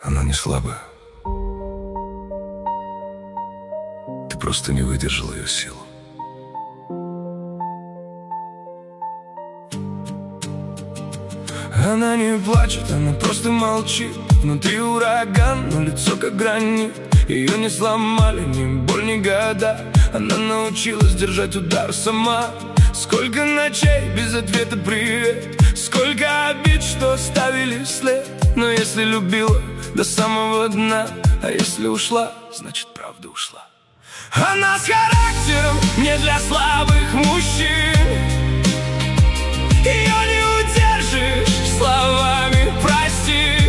Она не слабая. Ты просто не выдержал ее силу. Она не плачет, она просто молчит. Внутри ураган, но лицо как гранит. Ее не сломали ни боль, ни года. Она научилась держать удар сама. Сколько ночей без ответа привет, сколько обид, что оставили след. Но если любила до самого дна, а если ушла, значит правда ушла. Она с характером не для слабых мужчин. Ее не удержишь словами прости.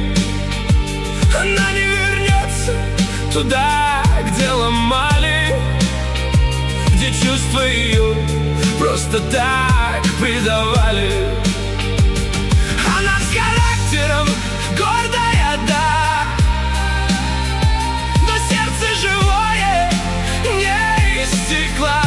Она не вернется туда, где ломали, где чувства ее просто так предавали. Она с характером гордая, да, но сердце живое, не из стекла.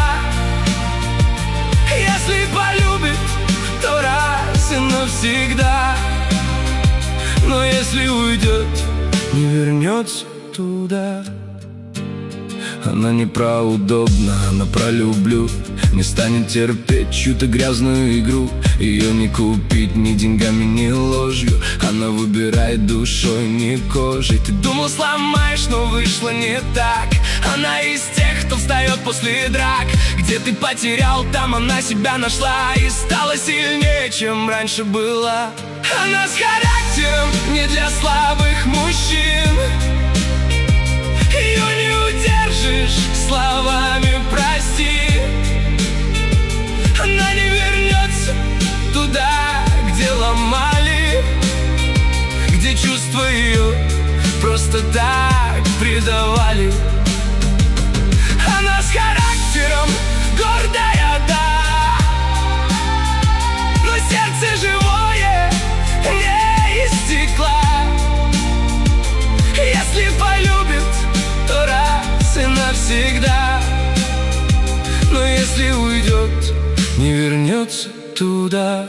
Если полюбит, то раз и навсегда. Но если уйдет, не вернется туда. Она не про удобно, она про люблю. Не станет терпеть чью-то грязную игру. Ее не купить ни деньгами, ни ложью. Она выбирает душой, не кожей. Ты думал, сломаешь, но вышло не так. Она из тех, кто встает после драк. Где ты потерял, там она себя нашла и стала сильнее, чем раньше была. Она с характером не для слабых мужчин. Ее не удержишь словами прости. Она не вернется туда, где ломали, где чувства ее просто так предавали. Она с характером гордая, да, но сердце живое, не из стекла. Если полюбит, то раз и навсегда. Но если уйдет, не вернется туда.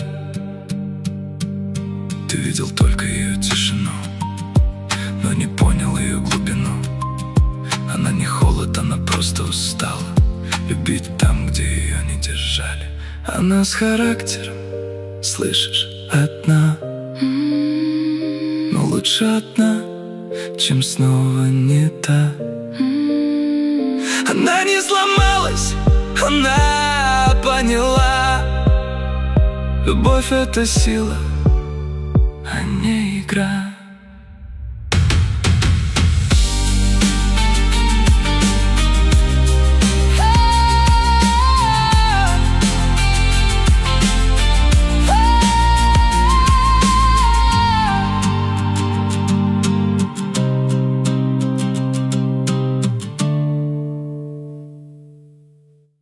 Ты видел только ее тишину, но не понял ее глубину. Она не холод, она просто устала любить там, где ее не держали. Она с характером, слышишь, одна. Но лучше одна, чем снова не та. Она не сломалась, она поняла. Любовь — это сила, а не игра.